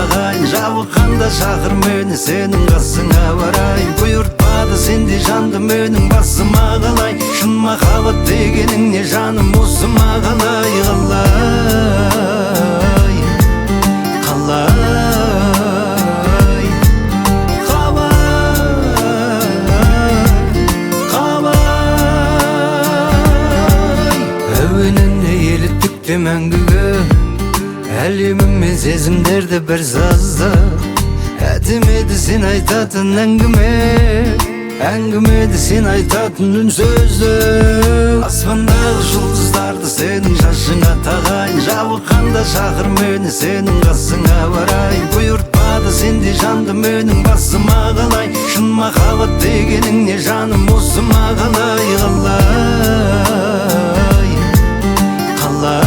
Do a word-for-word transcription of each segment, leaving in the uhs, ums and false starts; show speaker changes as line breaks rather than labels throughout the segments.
тағайын, жабыққанда шақыр мені сенің қасыңа барайын. Бұйыртпады сенде жанды менің басыма қалай, шын махаббат дегенің не жаным осы мағалай. Қалай, қалай, қалай. Әуеніне еліттікте мәңгіге, әлемімен сезімдерді бір сазда. Әдемеді сен айтатын әңгіме, әңгімеді сен айтатын үн сөзді. Аспандағы жұлдыздарды сенің шашыңа тағайын, жабыққанда шақыр мені сенің қасыңа барайын. Бұйыртпады сенде жанды менің басыма қалай, шын махаббат дегенің не жаным осы мағалай. Қалай,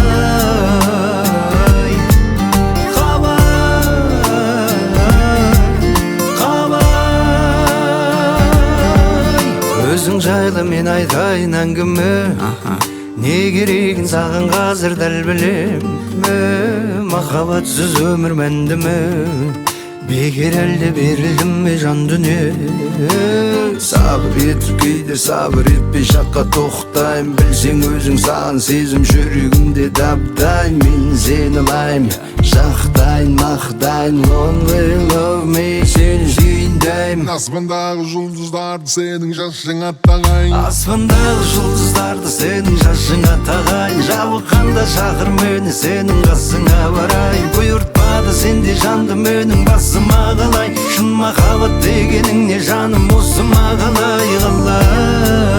қалай, өзің жайлы мен айтайын әңгіме, не керегін саған қазір дәл білем. Махаббатсыз өмір мәнді ме, бекер әлде берілдім ме жан дүние. Сабыр етіп кейде сабыр етпей шаққа тоқтайым, білсең өзің саған сезім жүрегімде дабдайын. Мен сені лайым, жақтайын, мақтайын, lonely love me, сені сүйіндайым.
Аспандағы жұлдыздарды сенің шашыңа тағайын,
аспандағы жұлдыздарды сенің шашыңа тағайын, жабыққанда шақыр мені сенің қасыңа барайын. Бұйыртпады сенде жанды менің басыма қалай, шын махаббат дегенің не жаным осы мағалай. Қалай.